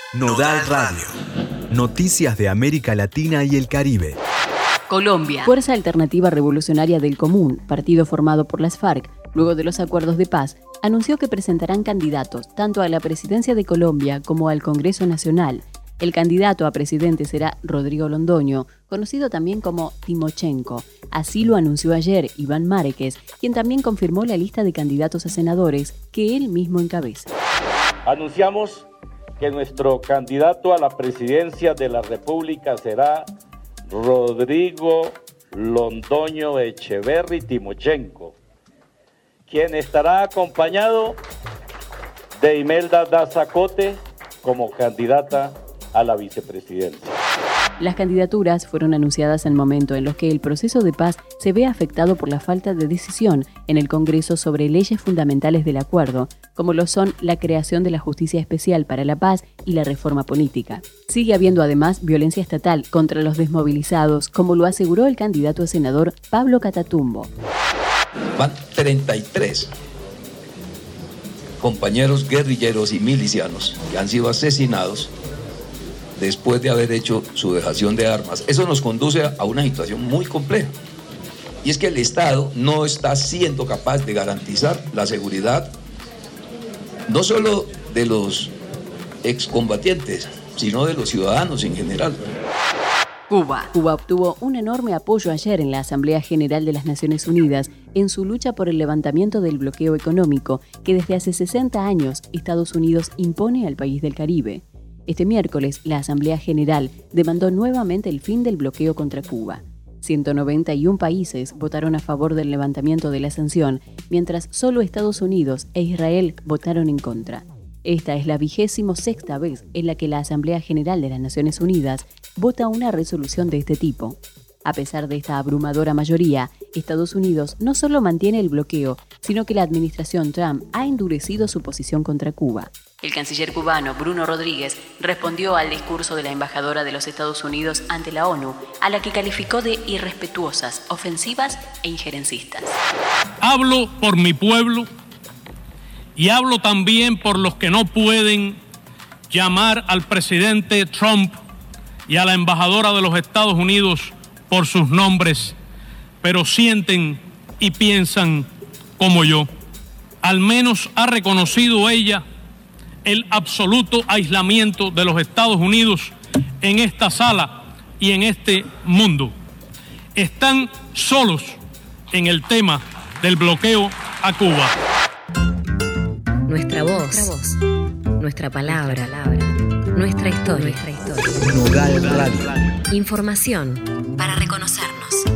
Nodal Radio. Noticias de América Latina y el Caribe. Colombia. Fuerza Alternativa Revolucionaria del Común, partido formado por las FARC, luego de los acuerdos de paz, anunció que presentarán candidatos tanto a la presidencia de Colombia como al Congreso Nacional. El candidato a presidente será Rodrigo Londoño, conocido también como Timochenko. Así lo anunció ayer Iván Márquez, quien también confirmó la lista de candidatos a senadores que él mismo encabeza. Anunciamos que nuestro candidato a la presidencia de la República será Rodrigo Londoño Echeverry Timochenko, quien estará acompañado de Imelda Daza Cote como candidata a la vicepresidencia. Las candidaturas fueron anunciadas en momento en los que el proceso de paz se ve afectado por la falta de decisión en el Congreso sobre leyes fundamentales del acuerdo, como lo son la creación de la Justicia Especial para la Paz y la reforma política. Sigue habiendo además violencia estatal contra los desmovilizados, como lo aseguró el candidato a senador Pablo Catatumbo. Van 33 compañeros guerrilleros y milicianos que han sido asesinados después de haber hecho su dejación de armas. Eso nos conduce a una situación muy compleja. Y es que el Estado no está siendo capaz de garantizar la seguridad no solo de los excombatientes, sino de los ciudadanos en general. Cuba obtuvo un enorme apoyo ayer en la Asamblea General de las Naciones Unidas en su lucha por el levantamiento del bloqueo económico que desde hace 60 años Estados Unidos impone al país del Caribe. Este miércoles, la Asamblea General demandó nuevamente el fin del bloqueo contra Cuba. 191 países votaron a favor del levantamiento de la sanción, mientras solo Estados Unidos e Israel votaron en contra. Esta es la 26ª vez en la que la Asamblea General de las Naciones Unidas vota una resolución de este tipo. A pesar de esta abrumadora mayoría, Estados Unidos no solo mantiene el bloqueo, sino que la administración Trump ha endurecido su posición contra Cuba. El canciller cubano Bruno Rodríguez respondió al discurso de la embajadora de los Estados Unidos ante la ONU, a la que calificó de irrespetuosas, ofensivas e injerencistas. Hablo por mi pueblo y hablo también por los que no pueden llamar al presidente Trump y a la embajadora de los Estados Unidos por sus nombres, pero sienten y piensan como yo. Al menos ha reconocido ella el absoluto aislamiento de los Estados Unidos en esta sala y en este mundo. Están solos en el tema del bloqueo a Cuba. Nuestra voz, nuestra palabra, nuestra historia. Nodal Radio. Información para reconocernos.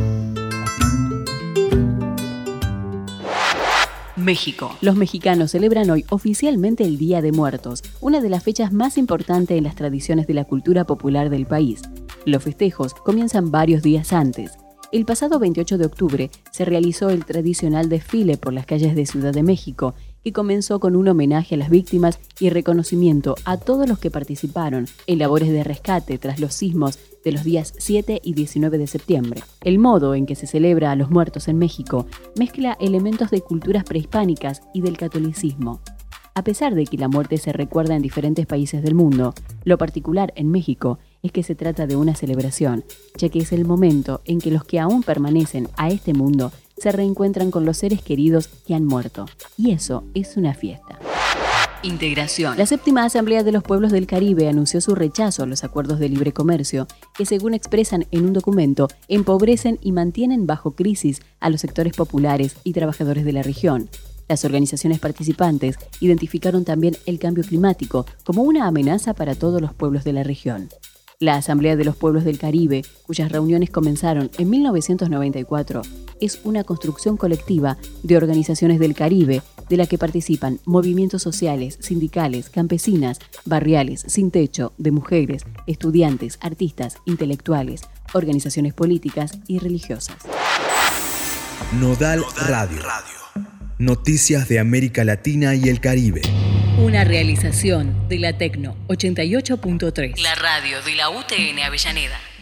México. Los mexicanos celebran hoy oficialmente el Día de Muertos, una de las fechas más importantes en las tradiciones de la cultura popular del país. Los festejos comienzan varios días antes. El pasado 28 de octubre se realizó el tradicional desfile por las calles de Ciudad de México, que comenzó con un homenaje a las víctimas y reconocimiento a todos los que participaron en labores de rescate tras los sismos de los días 7 y 19 de septiembre. El modo en que se celebra a los muertos en México mezcla elementos de culturas prehispánicas y del catolicismo. A pesar de que la muerte se recuerda en diferentes países del mundo, lo particular en México es que se trata de una celebración, ya que es el momento en que los que aún permanecen a este mundo se reencuentran con los seres queridos que han muerto. Y eso es una fiesta. Integración. La séptima Asamblea de los Pueblos del Caribe anunció su rechazo a los acuerdos de libre comercio, que según expresan en un documento, empobrecen y mantienen bajo crisis a los sectores populares y trabajadores de la región. Las organizaciones participantes identificaron también el cambio climático como una amenaza para todos los pueblos de la región. La Asamblea de los Pueblos del Caribe, cuyas reuniones comenzaron en 1994, es una construcción colectiva de organizaciones del Caribe, de la que participan movimientos sociales, sindicales, campesinas, barriales, sin techo, de mujeres, estudiantes, artistas, intelectuales, organizaciones políticas y religiosas. Nodal Radio. Noticias de América Latina y el Caribe. Una realización de la Tecno 88.3. La radio de la UTN Avellaneda.